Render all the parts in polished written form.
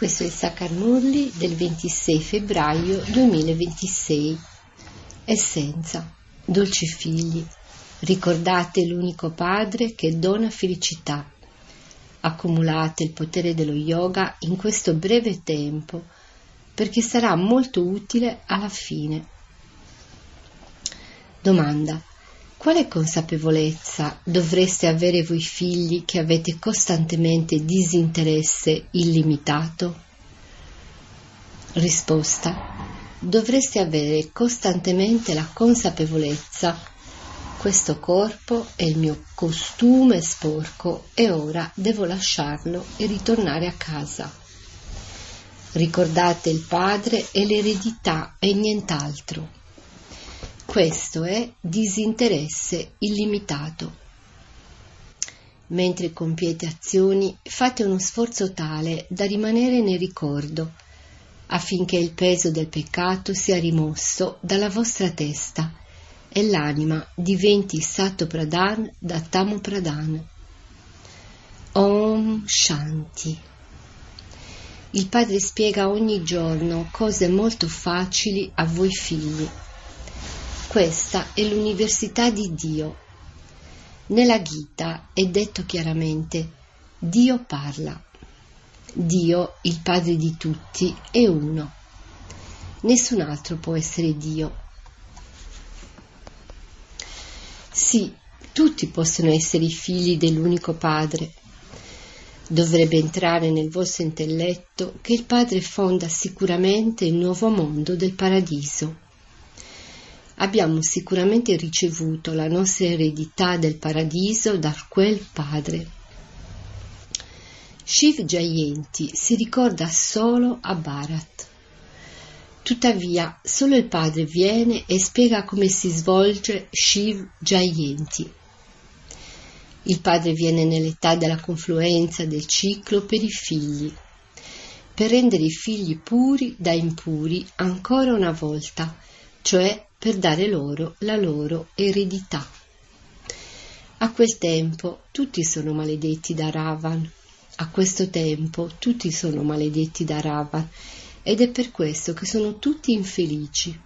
Questo è il Sakar Murli del 26 febbraio 2026. Essenza, dolci figli, ricordate l'unico Padre che dona felicità. Accumulate il potere dello yoga in questo breve tempo, perché sarà molto utile alla fine. Domanda: quale consapevolezza dovreste avere voi figli che avete costantemente disinteresse illimitato? Risposta: dovreste avere costantemente la consapevolezza: questo corpo è il mio costume sporco e ora devo lasciarlo e ritornare a casa. Ricordate il Padre e l'eredità e nient'altro. Questo è disinteresse illimitato. Mentre compiete azioni, fate uno sforzo tale da rimanere nel ricordo, affinché il peso del peccato sia rimosso dalla vostra testa e l'anima diventi Sato Pradhan da Tamo Pradhan. Om Shanti. Il Padre spiega ogni giorno cose molto facili a voi figli. Questa è l'università di Dio. Nella Gita è detto chiaramente: Dio parla. Dio, il Padre di tutti, è uno. Nessun altro può essere Dio. Sì, tutti possono essere i figli dell'unico Padre. Dovrebbe entrare nel vostro intelletto che il Padre fonda sicuramente il nuovo mondo del paradiso. Abbiamo sicuramente ricevuto la nostra eredità del paradiso da quel Padre. Shiv Jayanti si ricorda solo a Bharat. Tuttavia, solo il Padre viene e spiega come si svolge Shiv Jayanti. Il Padre viene nell'età della confluenza del ciclo per i figli, per rendere i figli puri da impuri ancora una volta, cioè per dare loro la loro eredità. A quel tempo tutti sono maledetti da Ravan. A questo tempo tutti sono maledetti da Ravan ed è per questo che sono tutti infelici.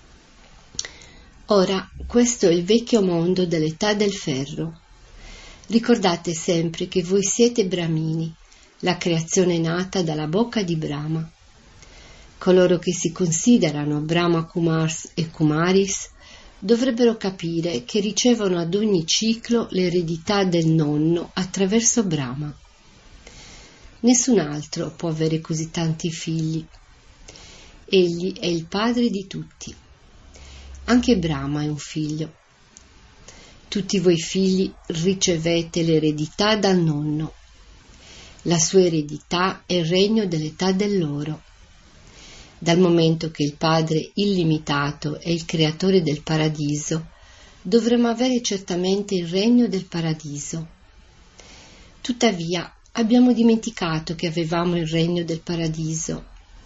Ora, questo è il vecchio mondo dell'età del ferro. Ricordate sempre che voi siete Brahmini, la creazione nata dalla bocca di Brahma. Coloro che si considerano Brahma Kumars e Kumaris dovrebbero capire che ricevono ad ogni ciclo l'eredità del nonno attraverso Brahma. Nessun altro può avere così tanti figli. Egli è il padre di tutti. Anche Brahma è un figlio. Tutti voi figli ricevete l'eredità dal nonno. La sua eredità è il regno dell'età dell'oro. Dal momento che il Padre illimitato è il creatore del paradiso, dovremo avere certamente il regno del paradiso. Tuttavia, abbiamo dimenticato che avevamo il regno del paradiso.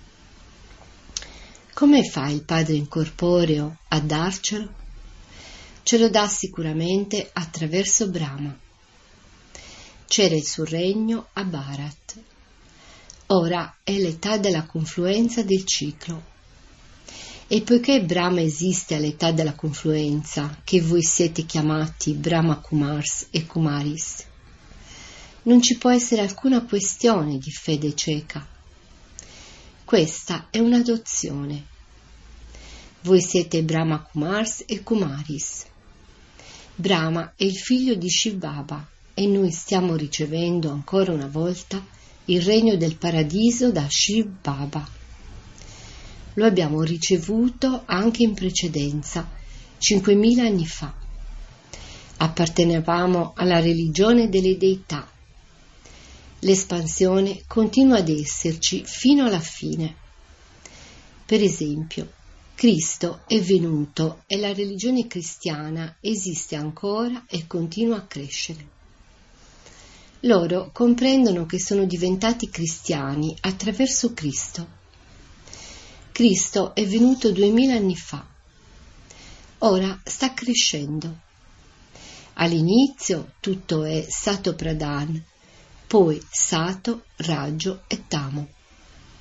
Come fa il Padre incorporeo a darcelo? Ce lo dà sicuramente attraverso Brahma. C'era il suo regno a Bharat. Ora è l'età della confluenza del ciclo. E poiché Brahma esiste all'età della confluenza, che voi siete chiamati Brahma Kumars e Kumaris, non ci può essere alcuna questione di fede cieca. Questa è un'adozione. Voi siete Brahma Kumars e Kumaris. Brahma è il figlio di Shiv Baba e noi stiamo ricevendo ancora una volta il regno del paradiso da Shiv Baba. Lo abbiamo ricevuto anche in precedenza, 5.000 anni fa. Appartenevamo alla religione delle deità. L'espansione continua ad esserci fino alla fine. Per esempio, Cristo è venuto e la religione cristiana esiste ancora e continua a crescere. Loro comprendono che sono diventati cristiani attraverso Cristo. Cristo è venuto 2000 anni fa. Ora sta crescendo. All'inizio tutto è Sato Pradhan, poi Sato, Rajo e Tamo.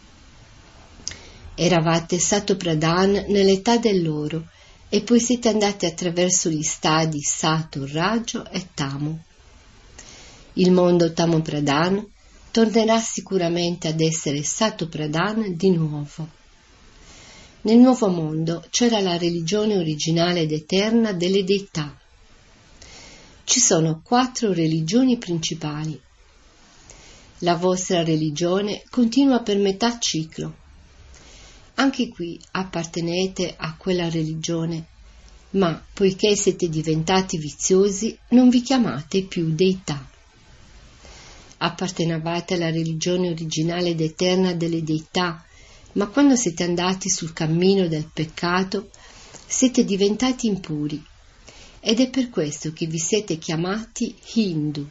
Eravate Satopradhan nell'età dell'oro e poi siete andati attraverso gli stadi Sato, Rajo e Tamu. Il mondo Tamopradhan tornerà sicuramente ad essere Satopradhan di nuovo. Nel nuovo mondo c'era la religione originale ed eterna delle deità. Ci sono 4 religioni principali. La vostra religione continua per metà ciclo. Anche qui appartenete a quella religione, ma poiché siete diventati viziosi, non vi chiamate più deità. Appartenevate alla religione originale ed eterna delle deità, ma quando siete andati sul cammino del peccato, siete diventati impuri, ed è per questo che vi siete chiamati Hindu.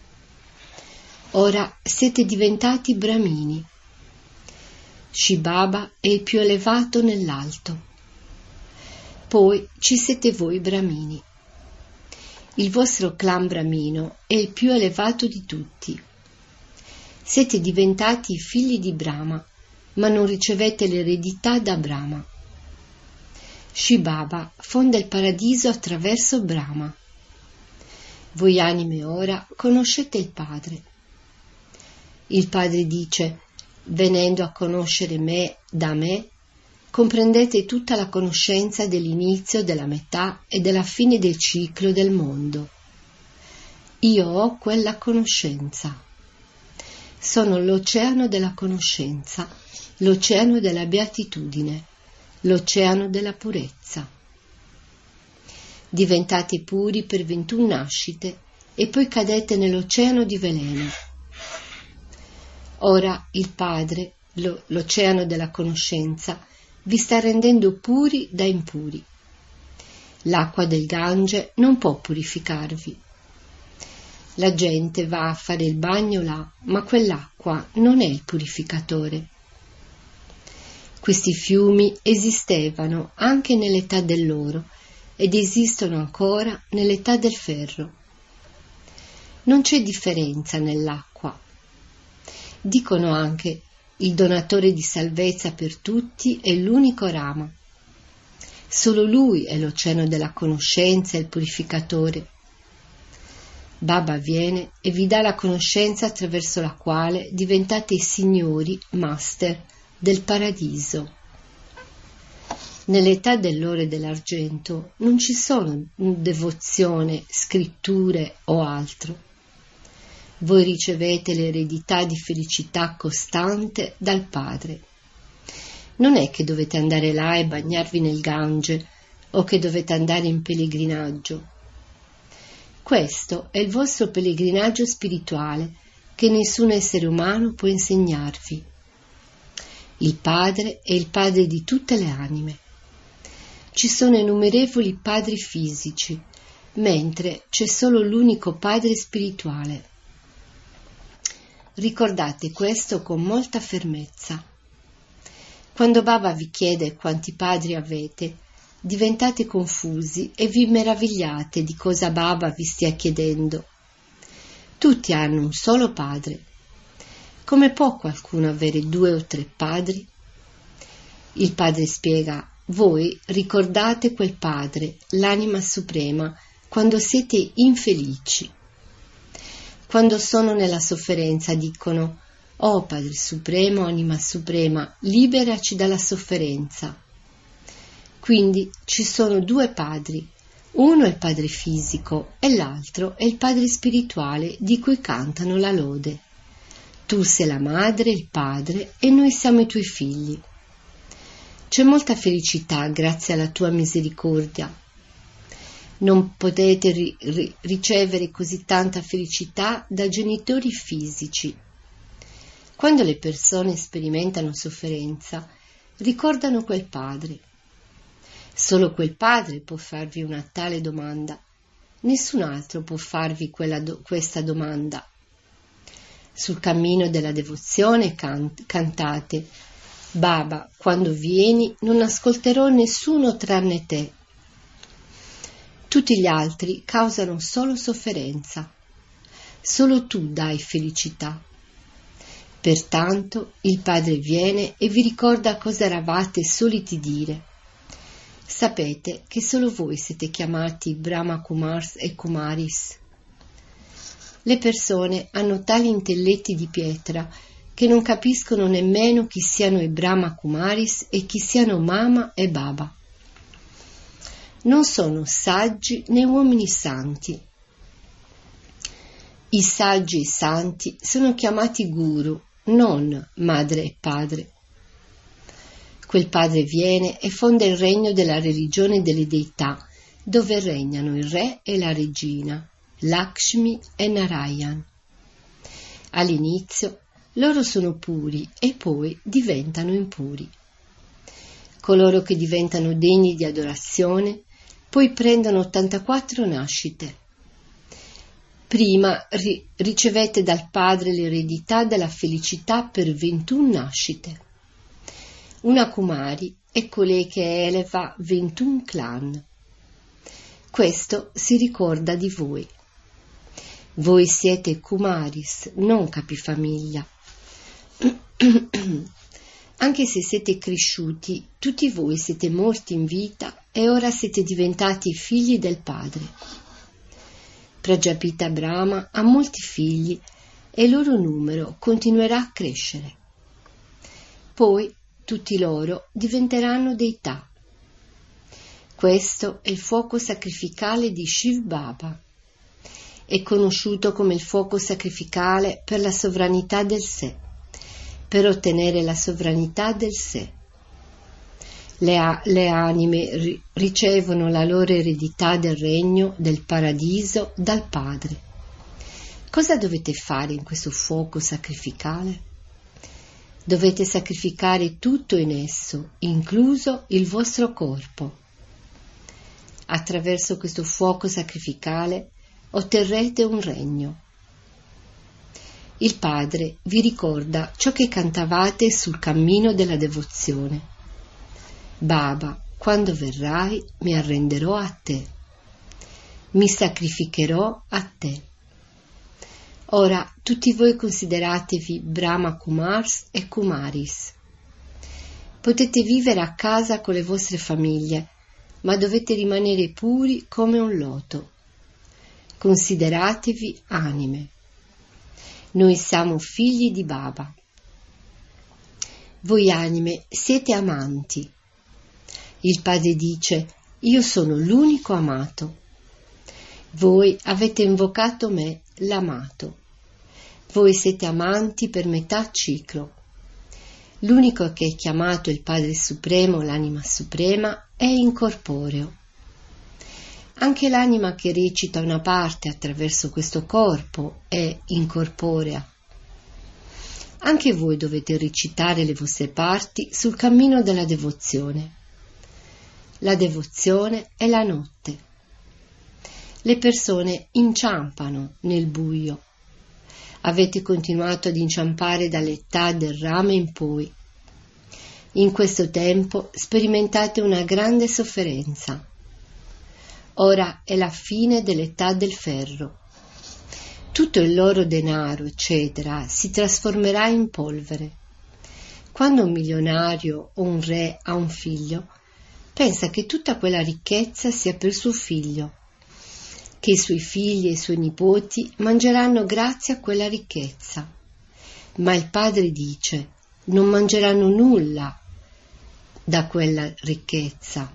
Ora siete diventati Brahmini. Shiv Baba è il più elevato nell'alto. Poi ci siete voi Brahmini. Il vostro clan Brahmino è il più elevato di tutti. Siete diventati figli di Brahma, ma non ricevete l'eredità da Brahma. Shiv Baba fonda il paradiso attraverso Brahma. Voi anime ora conoscete il Padre. Il Padre dice: venendo a conoscere me da me, comprendete tutta la conoscenza dell'inizio, della metà e della fine del ciclo del mondo. Io ho quella conoscenza. Sono l'oceano della conoscenza, l'oceano della beatitudine, l'oceano della purezza. Diventate puri per 21 nascite e poi cadete nell'oceano di veleno. Ora il Padre, l'oceano della conoscenza, vi sta rendendo puri da impuri. L'acqua del Gange non può purificarvi. La gente va a fare il bagno là, ma quell'acqua non è il purificatore. Questi fiumi esistevano anche nell'età dell'oro ed esistono ancora nell'età del ferro. Non c'è differenza nell'acqua. Dicono anche: il donatore di salvezza per tutti è l'unico Rama. Solo lui è l'oceano della conoscenza e il purificatore. Baba viene e vi dà la conoscenza attraverso la quale diventate i signori, master del paradiso. Nell'età dell'oro e dell'argento non ci sono devozione, scritture o altro. Voi ricevete l'eredità di felicità costante dal Padre. Non è che dovete andare là e bagnarvi nel Gange o che dovete andare in pellegrinaggio. Questo è il vostro pellegrinaggio spirituale che nessun essere umano può insegnarvi. Il Padre è il Padre di tutte le anime. Ci sono innumerevoli padri fisici, mentre c'è solo l'unico Padre spirituale. Ricordate questo con molta fermezza. Quando Baba vi chiede quanti padri avete, diventate confusi e vi meravigliate di cosa Baba vi stia chiedendo. Tutti hanno un solo padre. Come può qualcuno avere 2 o 3 padri? Il Padre spiega: voi ricordate quel Padre, l'anima suprema, quando siete infelici. Quando sono nella sofferenza dicono: oh Padre Supremo, Anima Suprema, liberaci dalla sofferenza. Quindi ci sono 2 padri, uno è il padre fisico e l'altro è il padre spirituale di cui cantano la lode. Tu sei la madre, il padre e noi siamo i tuoi figli. C'è molta felicità grazie alla tua misericordia. Non potete ricevere così tanta felicità da genitori fisici. Quando le persone sperimentano sofferenza, ricordano quel padre. Solo quel padre può farvi una tale domanda. Nessun altro può farvi questa domanda. Sul cammino della devozione cantate: Baba, quando vieni non ascolterò nessuno tranne te. Tutti gli altri causano solo sofferenza. Solo tu dai felicità. Pertanto il Padre viene e vi ricorda cosa eravate soliti dire. Sapete che solo voi siete chiamati Brahma Kumars e Kumaris. Le persone hanno tali intelletti di pietra che non capiscono nemmeno chi siano i Brahma Kumaris e chi siano Mama e Baba. Non sono saggi né uomini santi. I saggi e i santi sono chiamati Guru, non madre e padre. Quel padre viene e fonda il regno della religione delle deità, dove regnano il re e la regina, Lakshmi e Narayan. All'inizio loro sono puri e poi diventano impuri. Coloro che diventano degni di adorazione poi prendono 84 nascite. Prima ricevete dal padre l'eredità della felicità per 21 nascite. Una Kumari è colei che eleva 21 clan. Questo si ricorda di voi. Voi siete Kumaris, non capifamiglia. Anche se siete cresciuti, tutti voi siete morti in vita e ora siete diventati figli del Padre. Prajapita Brahma ha molti figli e il loro numero continuerà a crescere. Poi tutti loro diventeranno deità. Questo è il fuoco sacrificale di Shiv Baba. È conosciuto come il fuoco sacrificale per la sovranità del sé, per ottenere la sovranità del sé. Le anime ricevono la loro eredità del regno del paradiso dal Padre. Cosa dovete fare in questo fuoco sacrificale? Dovete sacrificare tutto in esso, incluso il vostro corpo. Attraverso questo fuoco sacrificale otterrete un regno. Il Padre vi ricorda ciò che cantavate sul cammino della devozione. Baba, quando verrai mi arrenderò a te. Mi sacrificherò a te. Ora tutti voi consideratevi Brahma Kumars e Kumaris. Potete vivere a casa con le vostre famiglie, ma dovete rimanere puri come un loto. Consideratevi anime. Noi siamo figli di Baba. Voi anime siete amanti. Il Padre dice: io sono l'unico amato. Voi avete invocato me, l'amato. Voi siete amanti per metà ciclo. L'unico che è chiamato il Padre Supremo, l'anima suprema, è incorporeo. Anche l'anima che recita una parte attraverso questo corpo è incorporea. Anche voi dovete recitare le vostre parti sul cammino della devozione. La devozione è la notte. Le persone inciampano nel buio. Avete continuato ad inciampare dall'età del rame in poi. In questo tempo sperimentate una grande sofferenza. Ora è la fine dell'età del ferro. Tutto il loro denaro, eccetera, si trasformerà in polvere. Quando un milionario o un re ha un figlio, pensa che tutta quella ricchezza sia per suo figlio, che i suoi figli e i suoi nipoti mangeranno grazie a quella ricchezza. Ma il padre dice: non mangeranno nulla da quella ricchezza.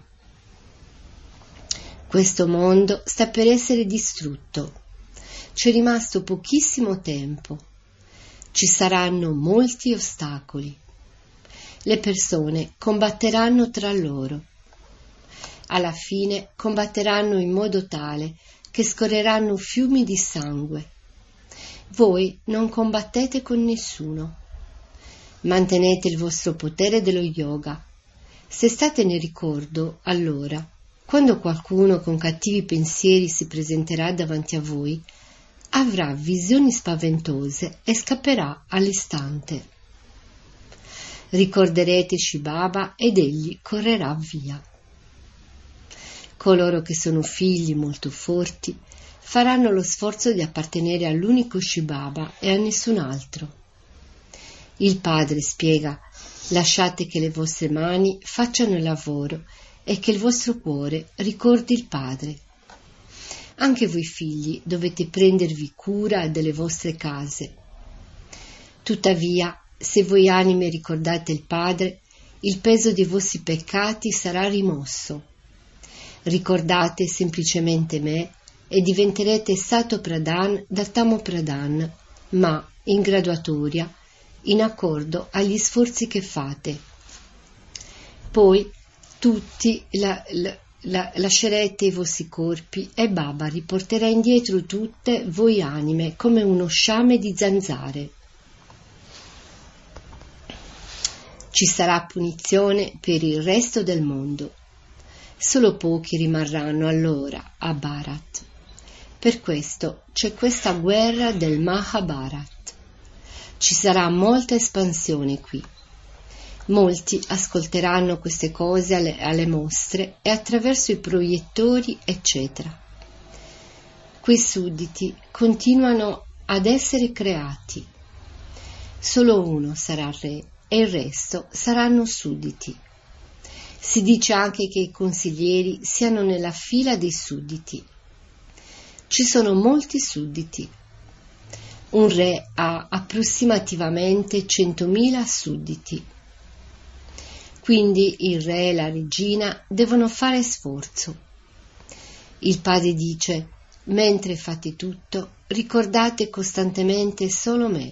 Questo mondo sta per essere distrutto. C'è rimasto pochissimo tempo. Ci saranno molti ostacoli. Le persone combatteranno tra loro. Alla fine combatteranno in modo tale che scorreranno fiumi di sangue. Voi non combattete con nessuno. Mantenete il vostro potere dello yoga. Se state nel ricordo, allora, quando qualcuno con cattivi pensieri si presenterà davanti a voi, avrà visioni spaventose e scapperà all'istante. Ricorderete Shiv Baba ed egli correrà via. Coloro che sono figli molto forti faranno lo sforzo di appartenere all'unico Shiv Baba e a nessun altro. Il Padre spiega: lasciate che le vostre mani facciano il lavoro e che il vostro cuore ricordi il Padre. Anche voi figli dovete prendervi cura delle vostre case. Tuttavia, se voi anime ricordate il Padre, il peso dei vostri peccati sarà rimosso. Ricordate semplicemente me e diventerete Sato Pradhan da Tamo Pradhan, ma in graduatoria, in accordo agli sforzi che fate. Poi tutti lascerete i vostri corpi e Baba riporterà indietro tutte voi anime come uno sciame di zanzare. Ci sarà punizione per il resto del mondo. Solo pochi rimarranno allora a Bharat. Per questo c'è questa guerra del Mahabharat. Ci sarà molta espansione qui. Molti ascolteranno queste cose alle mostre e attraverso i proiettori, eccetera. Quei sudditi continuano ad essere creati. Solo uno sarà re e il resto saranno sudditi. Si dice anche che i consiglieri siano nella fila dei sudditi. Ci sono molti sudditi. Un re ha approssimativamente 100.000 sudditi. Quindi il re e la regina devono fare sforzo. Il Padre dice: mentre fate tutto, ricordate costantemente solo me.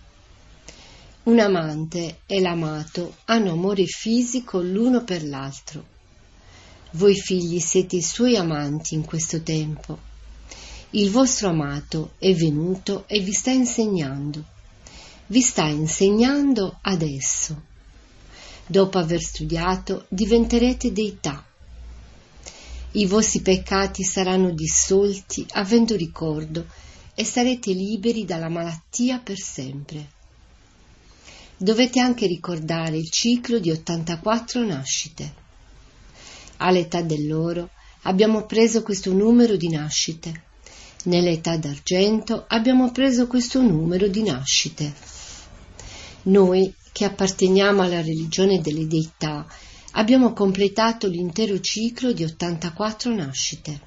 Un amante e l'amato hanno amore fisico l'uno per l'altro. Voi figli siete i suoi amanti in questo tempo. Il vostro amato è venuto e vi sta insegnando. Vi sta insegnando adesso. Dopo aver studiato diventerete deità. I vostri peccati saranno dissolti avendo ricordo e sarete liberi dalla malattia per sempre. Dovete anche ricordare il ciclo di 84 nascite. All'età dell'oro abbiamo preso questo numero di nascite. Nell'età d'argento abbiamo preso questo numero di nascite. Noi, che apparteniamo alla religione delle deità, abbiamo completato l'intero ciclo di 84 nascite.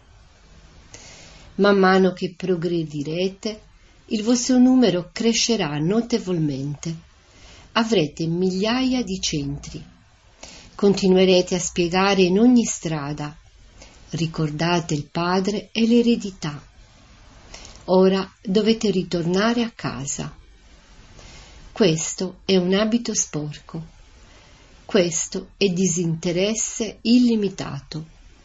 Man mano che progredirete, il vostro numero crescerà notevolmente. Avrete migliaia di centri. Continuerete a spiegare in ogni strada: ricordate il Padre e l'eredità. Ora dovete ritornare a casa. Questo è un abito sporco. Questo è disinteresse illimitato.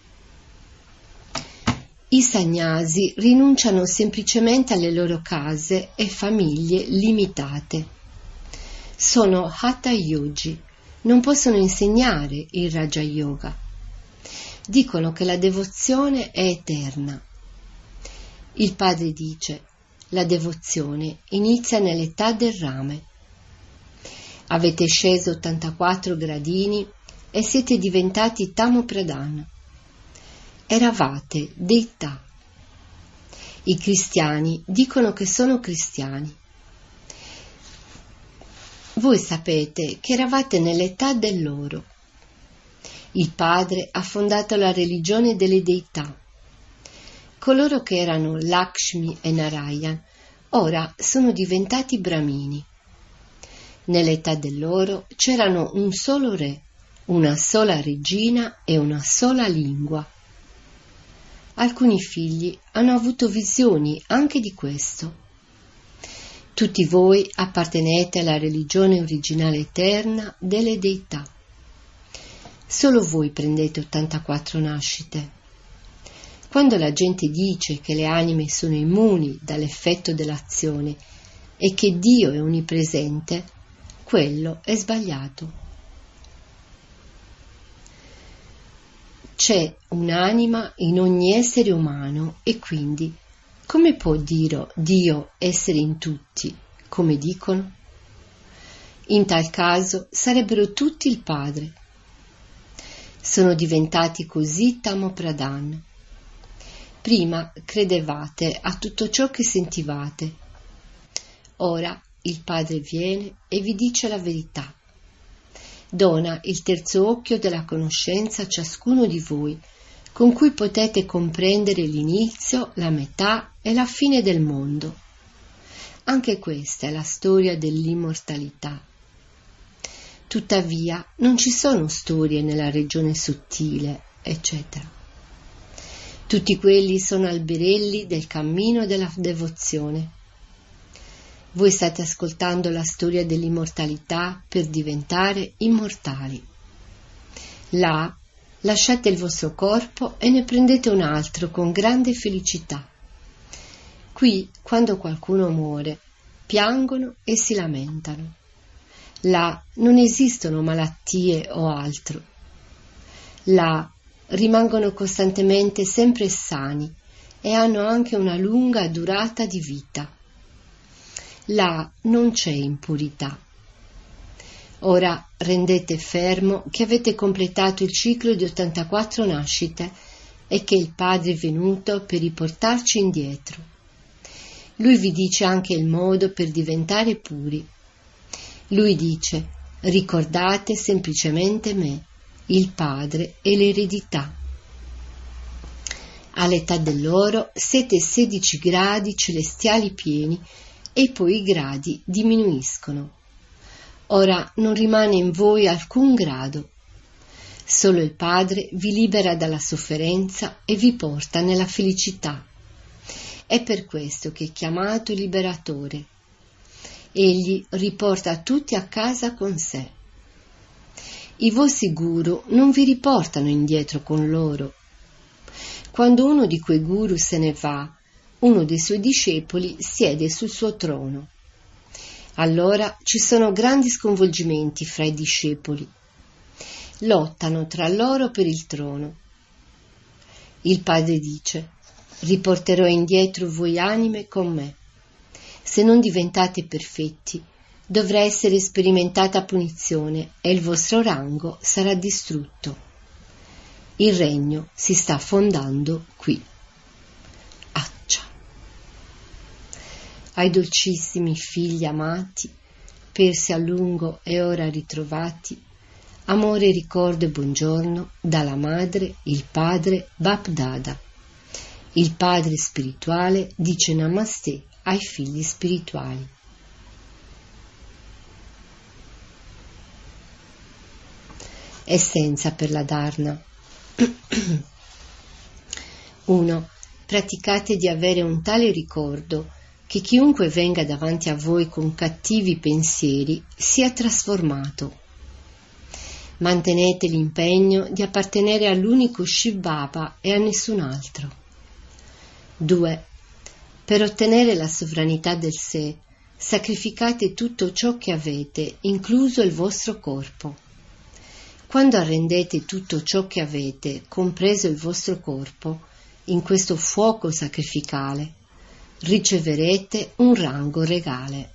I sannyasi rinunciano semplicemente alle loro case e famiglie limitate. Sono Hatha Yogi, non possono insegnare il Raja Yoga. Dicono che la devozione è eterna. Il Padre dice: la devozione inizia nell'età del rame. Avete sceso 84 gradini e siete diventati Tamo Pradhan. Eravate deità. I cristiani dicono che sono cristiani. Voi sapete che eravate nell'età dell'oro. Il Padre ha fondato la religione delle deità. Coloro che erano Lakshmi e Narayan ora sono diventati Brahmini. Nell'età dell'oro c'erano un solo re, una sola regina e una sola lingua. Alcuni figli hanno avuto visioni anche di questo. Tutti voi appartenete alla religione originale eterna delle deità. Solo voi prendete 84 nascite. Quando la gente dice che le anime sono immuni dall'effetto dell'azione e che Dio è onnipresente, quello è sbagliato. C'è un'anima in ogni essere umano e quindi come può Dio essere in tutti, come dicono? In tal caso sarebbero tutti il Padre. Sono diventati così Tamo Pradhan. Prima credevate a tutto ciò che sentivate. Ora il Padre viene e vi dice la verità. Dona il terzo occhio della conoscenza a ciascuno di voi, con cui potete comprendere l'inizio, la metà e la fine del mondo. Anche questa è la storia dell'immortalità. Tuttavia, non ci sono storie nella regione sottile, eccetera. Tutti quelli sono alberelli del cammino della devozione. Voi state ascoltando la storia dell'immortalità per diventare immortali. Là, lasciate il vostro corpo e ne prendete un altro con grande felicità. Qui, quando qualcuno muore, piangono e si lamentano. Là non esistono malattie o altro. Là rimangono costantemente sempre sani e hanno anche una lunga durata di vita. Là non c'è impurità. Ora rendete fermo che avete completato il ciclo di 84 nascite e che il Padre è venuto per riportarci indietro. Lui vi dice anche il modo per diventare puri. Lui dice: ricordate semplicemente me, il Padre e l'eredità. All'età dell'oro siete 16 gradi celestiali pieni e poi i gradi diminuiscono. Ora non rimane in voi alcun grado. Solo il Padre vi libera dalla sofferenza e vi porta nella felicità. È per questo che è chiamato liberatore. Egli riporta tutti a casa con sé. I vostri guru non vi riportano indietro con loro. Quando uno di quei guru se ne va, uno dei suoi discepoli siede sul suo trono. Allora ci sono grandi sconvolgimenti fra i discepoli. Lottano tra loro per il trono. Il Padre dice: riporterò indietro voi anime con me. Se non diventate perfetti, dovrà essere sperimentata punizione e il vostro rango sarà distrutto. Il regno si sta fondando qui. Accia. Ai dolcissimi figli amati, persi a lungo e ora ritrovati, amore, ricordo e buongiorno dalla madre, il padre Bapdada. Il padre spirituale dice Namaste ai figli spirituali. Essenza per la Dharna. 1. Praticate di avere un tale ricordo che chiunque venga davanti a voi con cattivi pensieri sia trasformato. Mantenete l'impegno di appartenere all'unico Shiv Baba e a nessun altro. 2. Per ottenere la sovranità del sé, sacrificate tutto ciò che avete, incluso il vostro corpo. Quando arrendete tutto ciò che avete, compreso il vostro corpo, in questo fuoco sacrificale, riceverete un rango regale.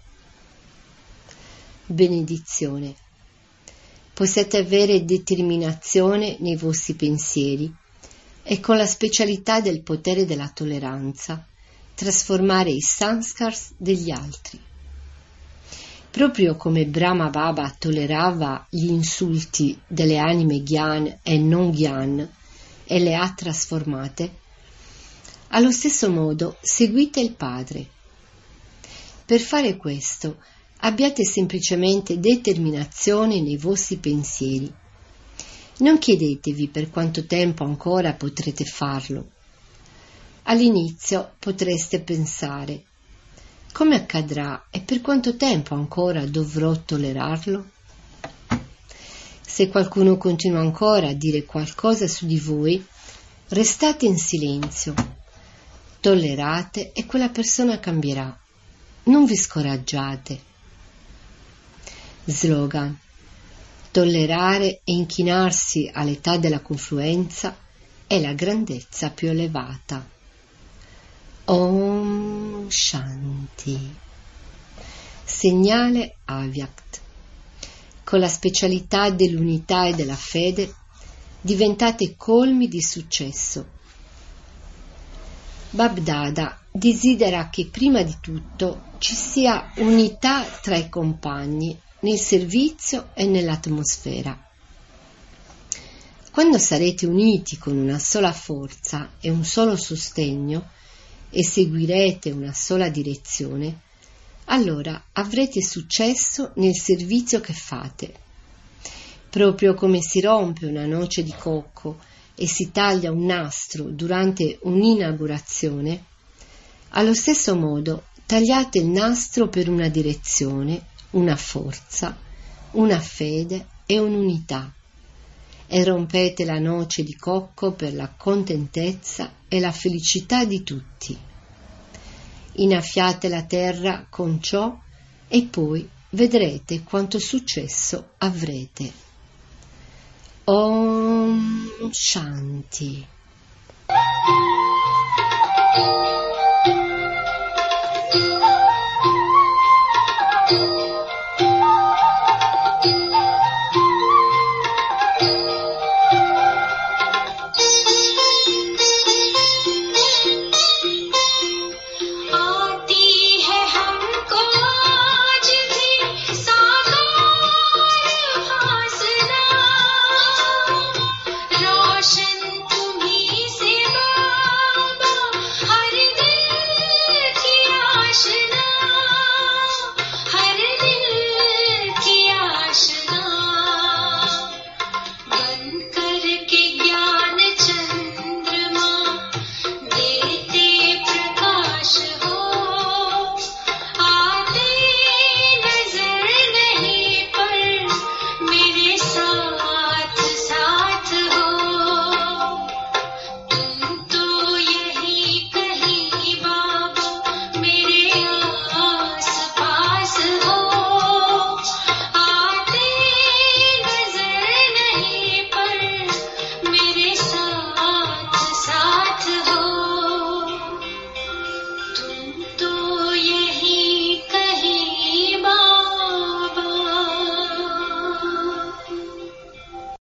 Benedizione. Possiate avere determinazione nei vostri pensieri e con la specialità del potere della tolleranza trasformare i sanskars degli altri. Proprio come Brahma Baba tollerava gli insulti delle anime Gyan e non Gyan e le ha trasformate, allo stesso modo seguite il Padre. Per fare questo abbiate semplicemente determinazione nei vostri pensieri. Non chiedetevi per quanto tempo ancora potrete farlo. All'inizio potreste pensare: come accadrà e per quanto tempo ancora dovrò tollerarlo? Se qualcuno continua ancora a dire qualcosa su di voi, restate in silenzio, tollerate e quella persona cambierà. Non vi scoraggiate. Slogan: tollerare e inchinarsi all'età della confluenza è la grandezza più elevata. Om Shanti. Segnale Avyakt. Con la specialità dell'unità e della fede diventate colmi di successo. Babdada desidera che prima di tutto ci sia unità tra i compagni nel servizio e nell'atmosfera. Quando sarete uniti con una sola forza e un solo sostegno e seguirete una sola direzione, allora avrete successo nel servizio che fate. Proprio come si rompe una noce di cocco e si taglia un nastro durante un'inaugurazione, allo stesso modo tagliate il nastro per una direzione, una forza, una fede e un'unità, e rompete la noce di cocco per la contentezza e la felicità di tutti. Innaffiate la terra con ciò e poi vedrete quanto successo avrete. Om Shanti.